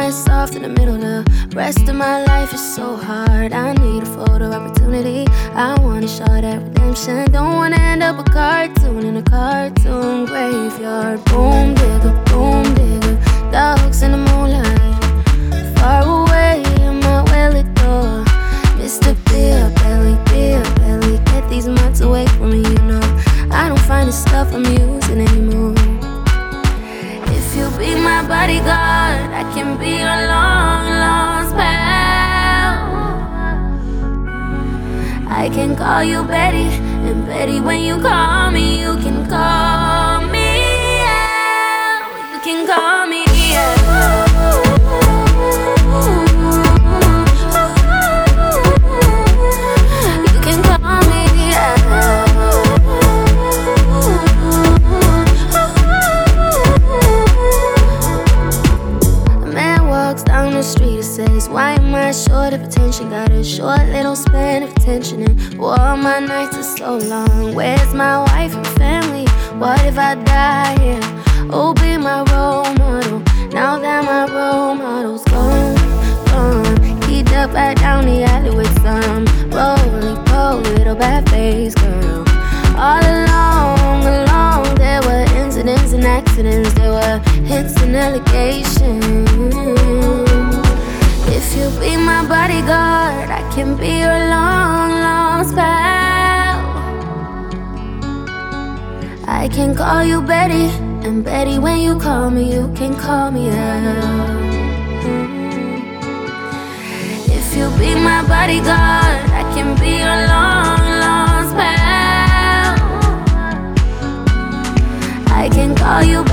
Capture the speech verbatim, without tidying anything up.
mad soft in the middle. The rest of my life is so hard. I need a photo opportunity. I wanna show that redemption. Don't wanna end up a cartoon in a cartoon graveyard. Boom digger, boom digger, dogs in the moonlight. Far away in my well-lit door. Mister Beer Belly, Beer Belly, get these months away from me, you know. I don't find the stuff I'm using anymore. If you be my bodyguard, I can be your long lost pal. I can call you Betty, and Betty, when you call me, you can call me out. You can call me out. You can call me out. Down the street, it says, why am I short of attention? Got a short little span of attention, and all my nights are so long. Where's my wife and family? What if I die here? Oh, be my role model. Now that my role model's gone, gone. Keyed up right down the alley with some rolling, roll, little bad face girl. All along, along, there were incidents and accidents. There were hits and allegations. If you be my bodyguard, I can be your long lost pal. I can call you Betty, and Betty, when you call me, you can call me out. If you be my bodyguard, I can be your long lost pal. I can call you